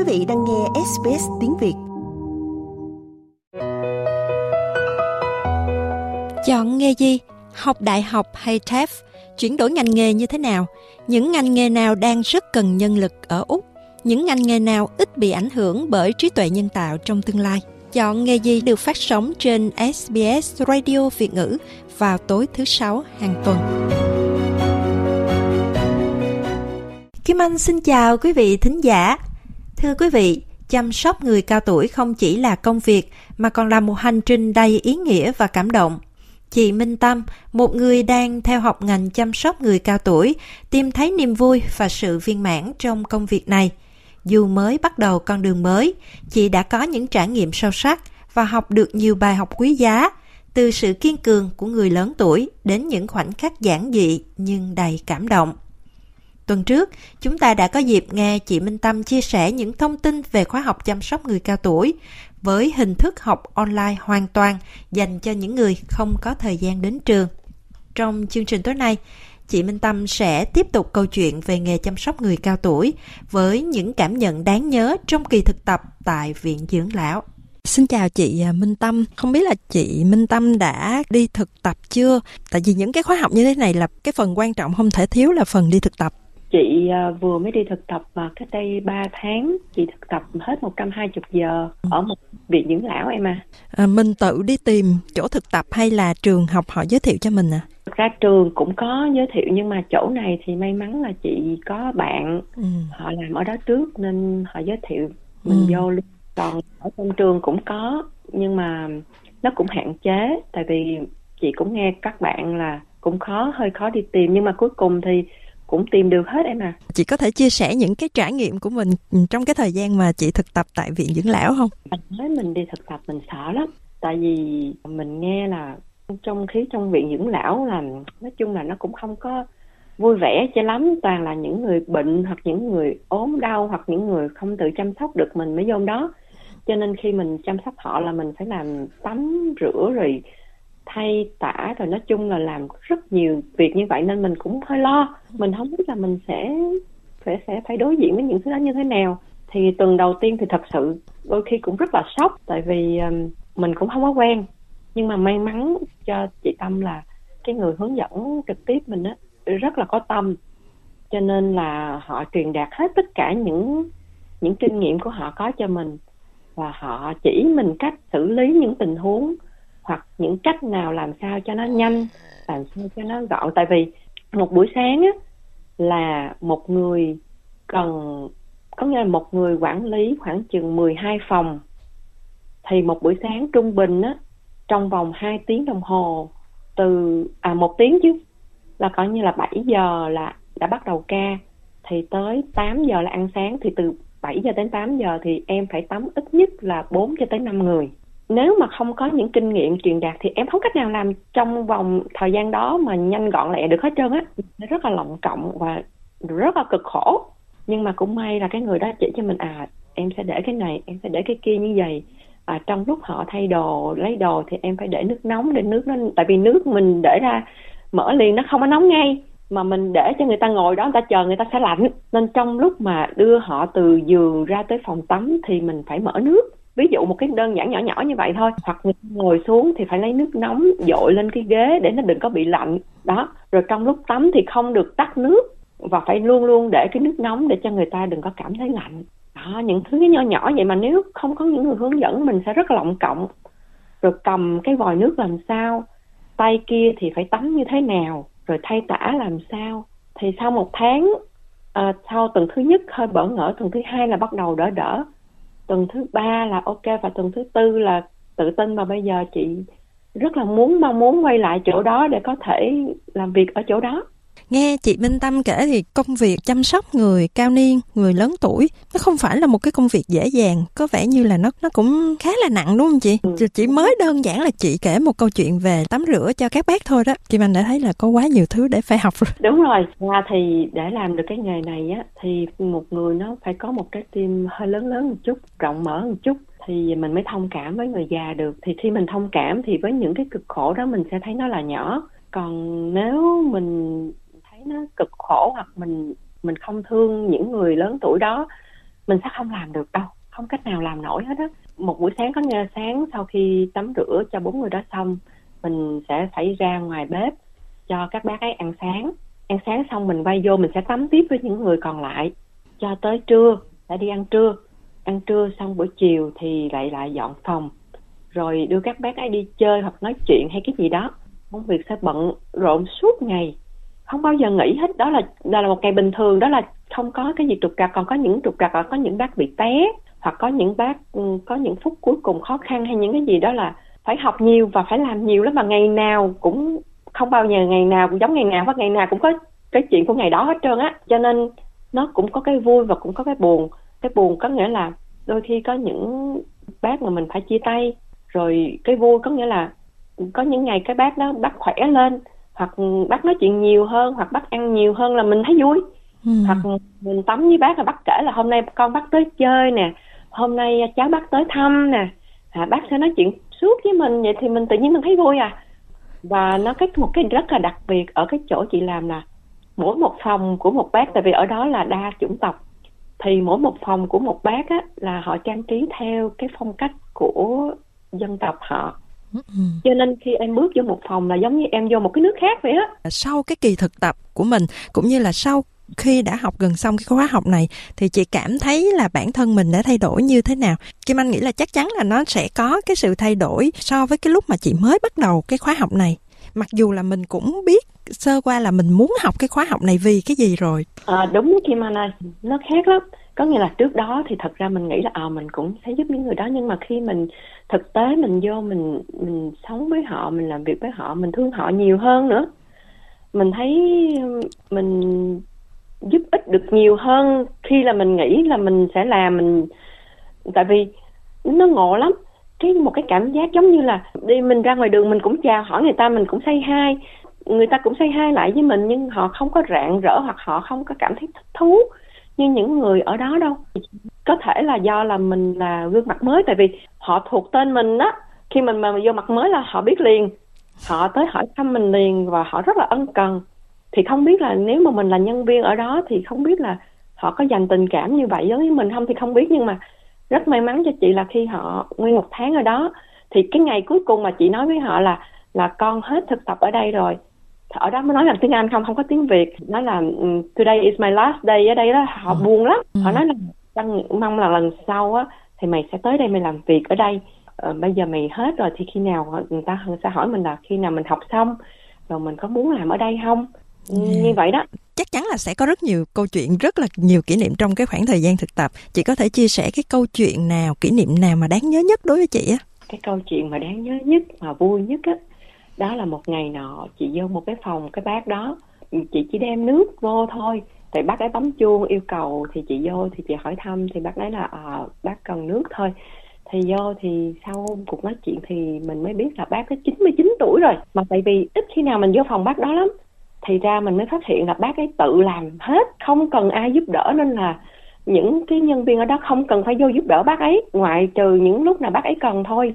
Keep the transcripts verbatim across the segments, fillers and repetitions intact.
vị đang nghe ét bê ét tiếng Việt. Chọn nghề gì? Học đại học hay tê e ép? Chuyển đổi ngành nghề như thế nào? Những ngành nghề nào đang rất cần nhân lực ở Úc? Những ngành nghề nào ít bị ảnh hưởng bởi trí tuệ nhân tạo trong tương lai? Chọn nghề gì được phát sóng trên ét bê ét Radio Việt ngữ vào tối thứ Sáu hàng tuần. Kim Anh xin chào quý vị thính giả. Thưa quý vị, chăm sóc người cao tuổi không chỉ là công việc mà còn là một hành trình đầy ý nghĩa và cảm động. Chị Minh Tâm, một người đang theo học ngành chăm sóc người cao tuổi, tìm thấy niềm vui và sự viên mãn trong công việc này. Dù mới bắt đầu con đường mới, chị đã có những trải nghiệm sâu sắc và học được nhiều bài học quý giá, từ sự kiên cường của người lớn tuổi đến những khoảnh khắc giản dị nhưng đầy cảm động. Tuần trước, chúng ta đã có dịp nghe chị Minh Tâm chia sẻ những thông tin về khóa học chăm sóc người cao tuổi với hình thức học online hoàn toàn dành cho những người không có thời gian đến trường. Trong chương trình tối nay, chị Minh Tâm sẽ tiếp tục câu chuyện về nghề chăm sóc người cao tuổi với những cảm nhận đáng nhớ trong kỳ thực tập tại Viện Dưỡng Lão. Xin chào chị Minh Tâm, không biết là chị Minh Tâm đã đi thực tập chưa? Tại vì những cái khóa học như thế này là cái phần quan trọng không thể thiếu là phần đi thực tập. Chị vừa mới đi thực tập và cách đây ba tháng chị thực tập hết một trăm hai mươi giờ ở một viện dưỡng lão em à. à. Mình tự đi tìm chỗ thực tập hay là trường học họ giới thiệu cho mình à? Thực ra trường cũng có giới thiệu nhưng mà chỗ này thì may mắn là chị có bạn ừ. họ làm ở đó trước nên họ giới thiệu mình ừ. vô luôn. Còn ở trong trường cũng có nhưng mà nó cũng hạn chế, tại vì chị cũng nghe các bạn là cũng khó, hơi khó đi tìm, nhưng mà cuối cùng thì cũng tìm được hết em à. Chị có thể chia sẻ những cái trải nghiệm của mình trong cái thời gian mà chị thực tập tại Viện Dưỡng Lão không? Mình nói mình đi thực tập mình sợ lắm, tại vì mình nghe là trong khí trong Viện Dưỡng Lão là nói chung là nó cũng không có vui vẻ cho lắm, toàn là những người bệnh hoặc những người ốm đau hoặc những người không tự chăm sóc được mình mới vô đó. Cho nên khi mình chăm sóc họ là mình phải làm tắm rửa rồi thay tã, rồi nói chung là làm rất nhiều việc như vậy nên mình cũng hơi lo. Mình không biết là mình sẽ phải sẽ phải đối diện với những thứ đó như thế nào. Thì tuần đầu tiên thì thật sự đôi khi cũng rất là sốc, tại vì um, mình cũng không có quen. Nhưng mà may mắn cho chị Tâm là cái người hướng dẫn trực tiếp mình á rất là có tâm, cho nên là họ truyền đạt hết tất cả những những kinh nghiệm của họ có cho mình, và họ chỉ mình cách xử lý những tình huống hoặc những cách nào làm sao cho nó nhanh, làm sao cho nó gọn. Tại vì một buổi sáng á, là một người cần, có nghĩa là một người quản lý khoảng chừng mười hai phòng, thì một buổi sáng trung bình á, trong vòng hai tiếng đồng hồ, từ à một tiếng chứ, là coi như là bảy giờ là đã bắt đầu ca, thì tới tám giờ là ăn sáng, thì từ bảy giờ đến tám giờ thì em phải tắm ít nhất là bốn cho tới năm người. Nếu mà không có những kinh nghiệm truyền đạt thì em không cách nào làm trong vòng thời gian đó mà nhanh gọn lẹ được hết trơn á. Nó rất là lộng cộng và rất là cực khổ. Nhưng mà cũng may là cái người đó chỉ cho mình, à em sẽ để cái này, em sẽ để cái kia như vậy. À, trong lúc họ thay đồ, lấy đồ thì em phải để nước nóng để nước nó, tại vì nước mình để ra mở liền nó không có nóng ngay, mà mình để cho người ta ngồi đó, người ta chờ người ta sẽ lạnh. Nên trong lúc mà đưa họ từ giường ra tới phòng tắm thì mình phải mở nước. Ví dụ một cái đơn giản nhỏ nhỏ như vậy thôi. Hoặc người ngồi xuống thì phải lấy nước nóng dội lên cái ghế để nó đừng có bị lạnh. Đó. Rồi trong lúc tắm thì không được tắt nước, và phải luôn luôn để cái nước nóng để cho người ta đừng có cảm thấy lạnh. Đó, những thứ nhỏ nhỏ vậy mà nếu không có những người hướng dẫn mình sẽ rất là lộng cộng. Rồi cầm cái vòi nước làm sao, tay kia thì phải tắm như thế nào, rồi thay tã làm sao. Thì sau một tháng, à, sau tuần thứ nhất hơi bỡ ngỡ, tuần thứ hai là bắt đầu đỡ đỡ, tuần thứ ba là ok, và tuần thứ tư là tự tin. Mà bây giờ chị rất là muốn mong muốn quay lại chỗ đó để có thể làm việc ở chỗ đó. Nghe chị Minh Tâm kể thì công việc chăm sóc người cao niên, người lớn tuổi, nó không phải là một cái công việc dễ dàng. Có vẻ như là nó nó cũng khá là nặng đúng không chị? Ừ. Chỉ mới đơn giản là chị kể một câu chuyện về tắm rửa cho các bác thôi đó, Kim Anh đã thấy là có quá nhiều thứ để phải học rồi. Đúng rồi, à, thì để làm được cái nghề này á, thì một người nó phải có một cái tim hơi lớn lớn một chút, rộng mở một chút, thì mình mới thông cảm với người già được. Thì khi mình thông cảm thì với những cái cực khổ đó mình sẽ thấy nó là nhỏ. Còn nếu mình thấy nó cực khổ hoặc mình mình không thương những người lớn tuổi đó, mình sẽ không làm được đâu, không cách nào làm nổi hết á. Một buổi sáng có nghe sáng sau khi tắm rửa cho bốn người đó xong, mình sẽ phải ra ngoài bếp cho các bác ấy ăn sáng. Ăn sáng xong mình quay vô, mình sẽ tắm tiếp với những người còn lại cho tới trưa, đã đi ăn trưa. Ăn trưa xong buổi chiều thì lại lại dọn phòng, rồi đưa các bác ấy đi chơi hoặc nói chuyện hay cái gì đó. Công việc sẽ bận rộn suốt ngày, không bao giờ nghỉ hết. Đó là đó là một ngày bình thường, đó là không có cái gì trục trặc. Còn có những trục trặc là có những bác bị té, hoặc có những bác có những phút cuối cùng khó khăn, hay những cái gì đó là phải học nhiều và phải làm nhiều lắm, mà ngày nào cũng không bao giờ ngày nào cũng giống ngày nào, và ngày nào cũng có cái chuyện của ngày đó hết trơn á. Cho nên nó cũng có cái vui và cũng có cái buồn. Cái buồn có nghĩa là đôi khi có những bác mà mình phải chia tay, rồi cái vui có nghĩa là có những ngày cái bác đó bác khỏe lên, hoặc bác nói chuyện nhiều hơn, hoặc bác ăn nhiều hơn là mình thấy vui. Ừ. Hoặc mình tắm với bác là bác kể là hôm nay con bác tới chơi nè, hôm nay cháu bác tới thăm nè, à, bác sẽ nói chuyện suốt với mình, vậy thì mình tự nhiên mình thấy vui à. Và nó cái một cái rất là đặc biệt ở cái chỗ chị làm là mỗi một phòng của một bác, tại vì ở đó là đa chủng tộc, thì mỗi một phòng của một bác á là họ trang trí theo cái phong cách của dân tộc họ. Ừ. Cho nên khi em bước vô một phòng là giống như em vô một cái nước khác vậy á. Sau cái kỳ thực tập của mình, cũng như là sau khi đã học gần xong cái khóa học này, thì chị cảm thấy là bản thân mình đã thay đổi như thế nào? Kim Anh nghĩ là chắc chắn là nó sẽ có cái sự thay đổi so với cái lúc mà chị mới bắt đầu cái khóa học này. Mặc dù là mình cũng biết sơ qua là mình muốn học cái khóa học này vì cái gì rồi. À, đúng Kim Anh ơi, nó khác lắm. Có nghĩa là trước đó thì thật ra mình nghĩ là à, mình cũng sẽ giúp những người đó, nhưng mà khi mình thực tế mình vô mình mình sống với họ, mình làm việc với họ, mình thương họ nhiều hơn nữa. Mình thấy mình giúp ích được nhiều hơn khi là mình nghĩ là mình sẽ làm. Mình tại vì nó ngộ lắm, cái một cái cảm giác giống như là đi mình ra ngoài đường mình cũng chào hỏi người ta, mình cũng say hi, người ta cũng say hi lại với mình, nhưng họ không có rạng rỡ hoặc họ không có cảm thấy thích thú như những người ở đó đâu. Có thể là do là mình là gương mặt mới, tại vì họ thuộc tên mình đó, khi mình mà vô mặt mới là họ biết liền, họ tới hỏi thăm mình liền và họ rất là ân cần. Thì không biết là nếu mà mình là nhân viên ở đó thì không biết là họ có dành tình cảm như vậy với mình không thì không biết, nhưng mà rất may mắn cho chị là khi họ nguyên một tháng ở đó, thì cái ngày cuối cùng mà chị nói với họ là là con hết thực tập ở đây rồi, ở đó mới nói là tiếng Anh không, không có tiếng Việt, nói là today is my last day ở đây đó. Họ ừ. buồn lắm, ừ. họ nói là mong là lần sau á thì mày sẽ tới đây mày làm việc ở đây, ờ, bây giờ mày hết rồi thì khi nào người ta sẽ hỏi mình là khi nào mình học xong rồi mình có muốn làm ở đây không. Ừ. Như vậy đó. Chắc chắn là sẽ có rất nhiều câu chuyện, rất là nhiều kỷ niệm trong cái khoảng thời gian thực tập. Chị có thể chia sẻ cái câu chuyện nào, kỷ niệm nào mà đáng nhớ nhất đối với chị á? Cái câu chuyện mà đáng nhớ nhất, mà vui nhất á, đó là một ngày nọ chị vô một cái phòng, cái bác đó chị chỉ đem nước vô thôi, thì bác ấy bấm chuông yêu cầu thì chị vô, thì chị hỏi thăm thì bác nói là à, bác cần nước thôi. Thì vô thì sau cuộc nói chuyện thì mình mới biết là bác ấy chín mươi chín tuổi rồi, mà tại vì ít khi nào mình vô phòng bác đó lắm, thì ra mình mới phát hiện là bác ấy tự làm hết, không cần ai giúp đỡ, nên là những cái nhân viên ở đó không cần phải vô giúp đỡ bác ấy, ngoại trừ những lúc nào bác ấy cần thôi.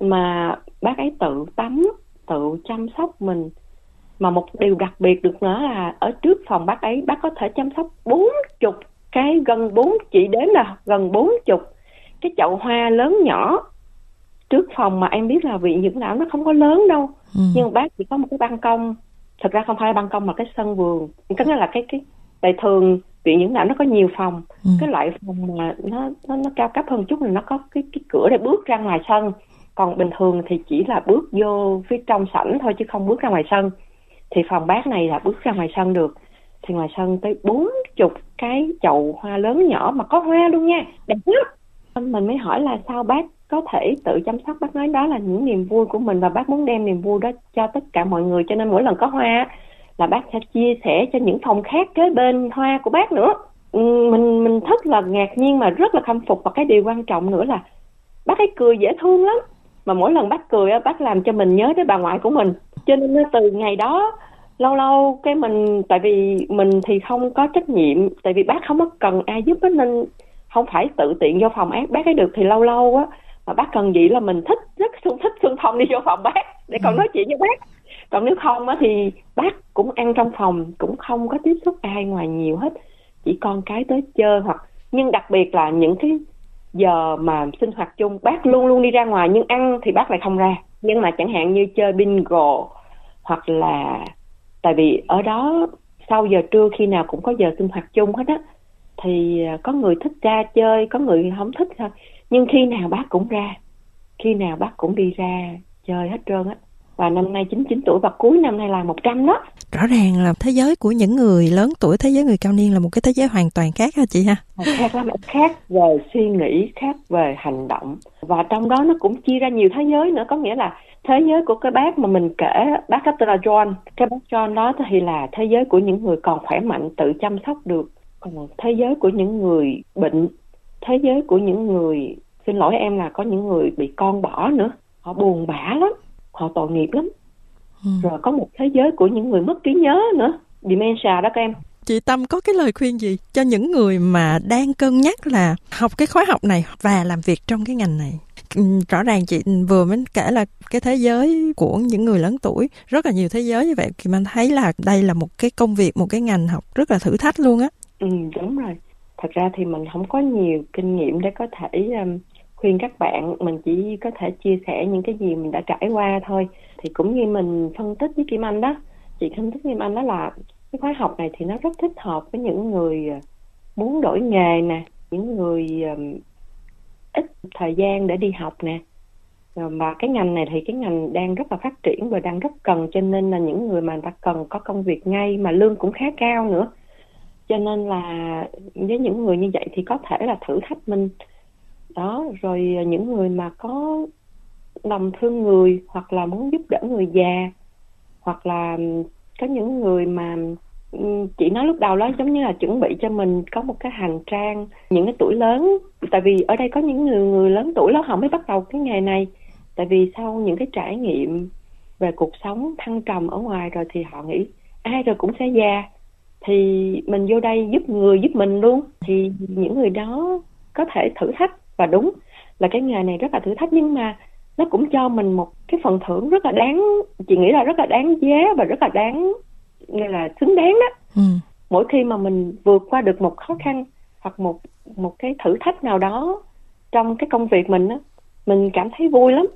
Mà bác ấy tự tắm, tự chăm sóc mình. Mà một điều đặc biệt được nữa là ở trước phòng bác ấy, bác có thể chăm sóc bốn chục cái, gần bốn, chị đến là gần bốn chục cái chậu hoa lớn nhỏ trước phòng. Mà em biết là viện dưỡng lão nó không có lớn đâu, ừ. nhưng bác chỉ có một cái ban công. Thật ra không phải là ban công mà cái sân vườn, có nghĩa là cái cái tại thường viện dưỡng lão nó có nhiều phòng, ừ. cái loại phòng mà nó nó nó cao cấp hơn chút là nó có cái cái cửa để bước ra ngoài sân, còn bình thường thì chỉ là bước vô phía trong sảnh thôi chứ không bước ra ngoài sân. Thì phòng bác này là bước ra ngoài sân được, thì ngoài sân tới bốn chục cái chậu hoa lớn nhỏ mà có hoa luôn nha, đẹp lắm. Mình mới hỏi là sao bác có thể tự chăm sóc. Bác nói đó là những niềm vui của mình và bác muốn đem niềm vui đó cho tất cả mọi người, cho nên mỗi lần có hoa là bác sẽ chia sẻ cho những phòng khác kế bên hoa của bác nữa. Mình mình rất là ngạc nhiên mà rất là khâm phục, và cái điều quan trọng nữa là bác ấy cười dễ thương lắm, mà mỗi lần bác cười bác làm cho mình nhớ tới bà ngoại của mình. Cho nên từ ngày đó lâu lâu cái mình, tại vì mình thì không có trách nhiệm, tại vì bác không có cần ai giúp đó, nên không phải tự tiện vô phòng ác bác ấy được. Thì lâu lâu á mà bác cần gì là mình thích, rất thích xung phong đi vô phòng bác để còn nói chuyện với bác. Còn nếu không á thì bác cũng ăn trong phòng, cũng không có tiếp xúc ai ngoài nhiều hết, chỉ con cái tới chơi hoặc Nhưng đặc biệt là những cái giờ mà sinh hoạt chung, bác luôn luôn đi ra ngoài, nhưng ăn thì bác lại không ra. Nhưng mà chẳng hạn như chơi bingo, hoặc là tại vì ở đó sau giờ trưa khi nào cũng có giờ sinh hoạt chung hết á, thì có người thích ra chơi, có người không thích thôi. Nhưng khi nào bác cũng ra, khi nào bác cũng đi ra chơi hết trơn á. Và năm nay chín mươi chín tuổi và cuối năm nay là một trăm đó. Rõ ràng là thế giới của những người lớn tuổi, thế giới người cao niên là một cái thế giới hoàn toàn khác hả chị ha? Khác lắm, khác về suy nghĩ, khác về hành động. Và trong đó nó cũng chia ra nhiều thế giới nữa. Có nghĩa là thế giới của cái bác mà mình kể, bác đó tên là John. Cái bác John đó thì là thế giới của những người còn khỏe mạnh, tự chăm sóc được. Còn thế giới của những người bệnh, thế giới của những người, xin lỗi em, là có những người bị con bỏ nữa. Họ buồn bã lắm, họ tội nghiệp lắm. Ừ. Rồi có một thế giới của những người mất trí nhớ nữa, dementia đó các em. Chị Tâm có cái lời khuyên gì cho những người mà đang cân nhắc là học cái khóa học này và làm việc trong cái ngành này? Rõ ràng chị vừa mới kể là cái thế giới của những người lớn tuổi, rất là nhiều thế giới như vậy. Thì mình thấy là đây là một cái công việc, một cái ngành học rất là thử thách luôn á. Ừ, đúng rồi. Thật ra thì mình không có nhiều kinh nghiệm để có thể um, khuyên các bạn. Mình chỉ có thể chia sẻ những cái gì mình đã trải qua thôi. Thì cũng như mình phân tích với Kim Anh đó, chị phân tích với Kim Anh đó là cái khóa học này thì nó rất thích hợp với những người muốn đổi nghề nè, những người um, ít thời gian để đi học nè. Và cái ngành này thì cái ngành đang rất là phát triển và đang rất cần, cho nên là những người mà người ta cần có công việc ngay mà lương cũng khá cao nữa. Cho nên là với những người như vậy thì có thể là thử thách mình. Đó, rồi những người mà có lòng thương người, hoặc là muốn giúp đỡ người già, hoặc là có những người mà chị nói lúc đầu đó giống như là chuẩn bị cho mình có một cái hành trang, những cái tuổi lớn. Tại vì ở đây có những người, người lớn tuổi đó họ mới bắt đầu cái nghề này. Tại vì sau những cái trải nghiệm về cuộc sống thăng trầm ở ngoài rồi thì họ nghĩ ai rồi cũng sẽ già, thì mình vô đây giúp người, giúp mình luôn. Thì những người đó có thể thử thách. Và đúng là cái nghề này rất là thử thách, nhưng mà nó cũng cho mình một cái phần thưởng rất là đáng, chị nghĩ là rất là đáng giá và rất là đáng, như là xứng đáng đó. Ừ. Mỗi khi mà mình vượt qua được một khó khăn hoặc một một cái thử thách nào đó trong cái công việc mình á, mình cảm thấy vui lắm.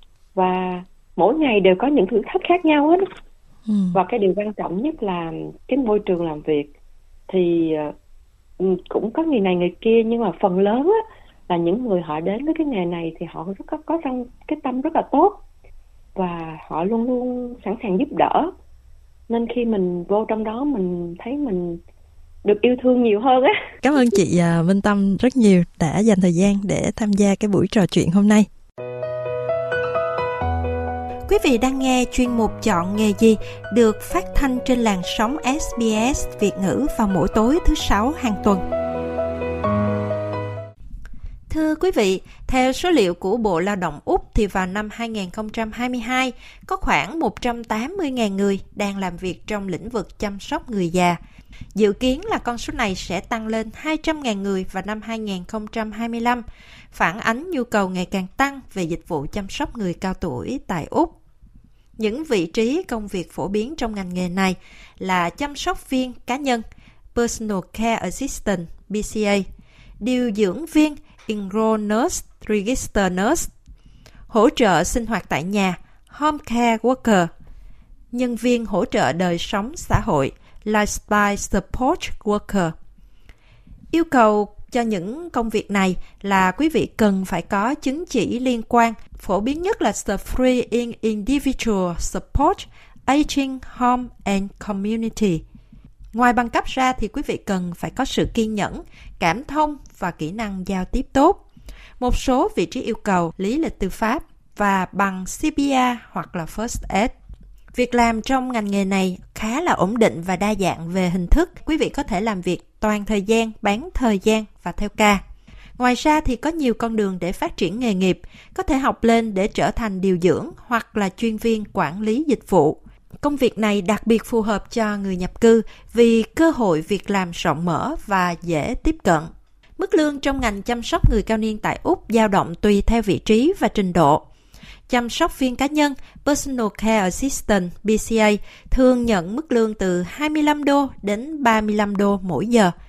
Và mỗi ngày đều có những thử thách khác nhau hết. Ừ. Và cái điều quan trọng nhất là cái môi trường làm việc thì uh, cũng có người này người kia, nhưng mà phần lớn á là những người họ đến với cái nghề này thì họ rất có, có trong cái tâm rất là tốt, và họ luôn luôn sẵn sàng giúp đỡ. Nên khi mình vô trong đó mình thấy mình được yêu thương nhiều hơn á. Cảm ơn chị Minh Tâm rất nhiều đã dành thời gian để tham gia cái buổi trò chuyện hôm nay. Quý vị đang nghe chuyên mục Chọn nghề gì được phát thanh trên làn sóng ét bê ét Việt ngữ vào mỗi tối thứ sáu hàng tuần. Thưa quý vị, theo số liệu của Bộ Lao động Úc thì vào năm hai không hai hai có khoảng một trăm tám mươi nghìn người đang làm việc trong lĩnh vực chăm sóc người già. Dự kiến là con số này sẽ tăng lên hai trăm nghìn người vào năm hai không hai lăm, phản ánh nhu cầu ngày càng tăng về dịch vụ chăm sóc người cao tuổi tại Úc. Những vị trí công việc phổ biến trong ngành nghề này là chăm sóc viên cá nhân, Personal Care Assistant, pê xê a, điều dưỡng viên, Enrolled Nurse, Registered Nurse, hỗ trợ sinh hoạt tại nhà, Home Care Worker, nhân viên hỗ trợ đời sống xã hội, Lifestyle Support Worker. Yêu cầu cho những công việc này là quý vị cần phải có chứng chỉ liên quan, phổ biến nhất là The Free in Individual Support, Aging Home and Community. Ngoài bằng cấp ra thì quý vị cần phải có sự kiên nhẫn, cảm thông và kỹ năng giao tiếp tốt. Một số vị trí yêu cầu lý lịch tư pháp và bằng xê pê a hoặc là First Aid. Việc làm trong ngành nghề này khá là ổn định và đa dạng về hình thức. Quý vị có thể làm việc toàn thời gian, bán thời gian và theo ca. Ngoài ra thì có nhiều con đường để phát triển nghề nghiệp, có thể học lên để trở thành điều dưỡng hoặc là chuyên viên quản lý dịch vụ. Công việc này đặc biệt phù hợp cho người nhập cư vì cơ hội việc làm rộng mở và dễ tiếp cận. Mức lương trong ngành chăm sóc người cao niên tại Úc dao động tùy theo vị trí và trình độ. Chăm sóc viên cá nhân, Personal Care Assistant, pê xê a, thường nhận mức lương từ hai mươi lăm đô đến ba mươi lăm đô mỗi giờ.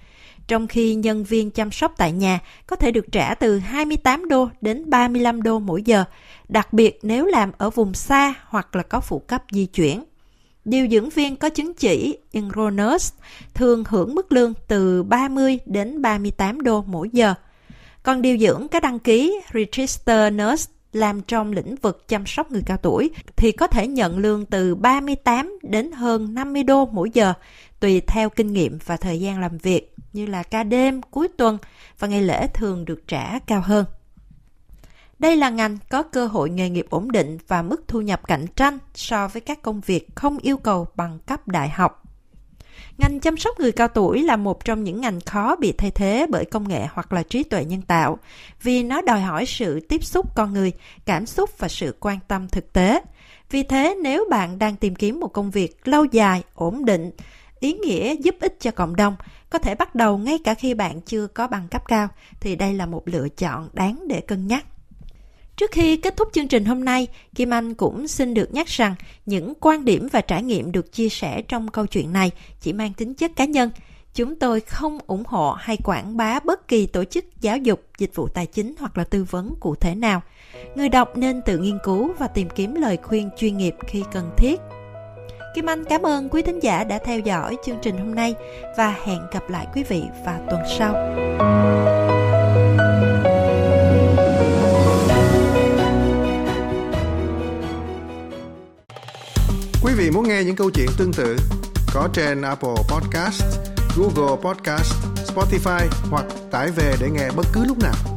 trong khi nhân viên chăm sóc tại nhà có thể được trả từ hai mươi tám đô đến ba mươi lăm đô mỗi giờ, đặc biệt nếu làm ở vùng xa hoặc là có phụ cấp di chuyển. Điều dưỡng viên có chứng chỉ Inronus thường hưởng mức lương từ ba mươi đến ba mươi tám đô mỗi giờ. Còn điều dưỡng có đăng ký Register Nurse làm trong lĩnh vực chăm sóc người cao tuổi thì có thể nhận lương từ ba mươi tám đến hơn năm mươi đô mỗi giờ, tùy theo kinh nghiệm và thời gian làm việc, như là ca đêm, cuối tuần và ngày lễ thường được trả cao hơn. Đây là ngành có cơ hội nghề nghiệp ổn định và mức thu nhập cạnh tranh so với các công việc không yêu cầu bằng cấp đại học. Ngành chăm sóc người cao tuổi là một trong những ngành khó bị thay thế bởi công nghệ hoặc là trí tuệ nhân tạo, vì nó đòi hỏi sự tiếp xúc con người, cảm xúc và sự quan tâm thực tế. Vì thế, nếu bạn đang tìm kiếm một công việc lâu dài, ổn định, ý nghĩa giúp ích cho cộng đồng, có thể bắt đầu ngay cả khi bạn chưa có bằng cấp cao, thì đây là một lựa chọn đáng để cân nhắc. Trước khi kết thúc chương trình hôm nay, Kim Anh cũng xin được nhắc rằng những quan điểm và trải nghiệm được chia sẻ trong câu chuyện này chỉ mang tính chất cá nhân. Chúng tôi không ủng hộ hay quảng bá bất kỳ tổ chức giáo dục, dịch vụ tài chính hoặc là tư vấn cụ thể nào. Người đọc nên tự nghiên cứu và tìm kiếm lời khuyên chuyên nghiệp khi cần thiết. Kim Anh cảm ơn quý thính giả đã theo dõi chương trình hôm nay và hẹn gặp lại quý vị vào tuần sau. Quý vị muốn nghe những câu chuyện tương tự có trên Apple Podcast, Google Podcast, Spotify hoặc tải về để nghe bất cứ lúc nào.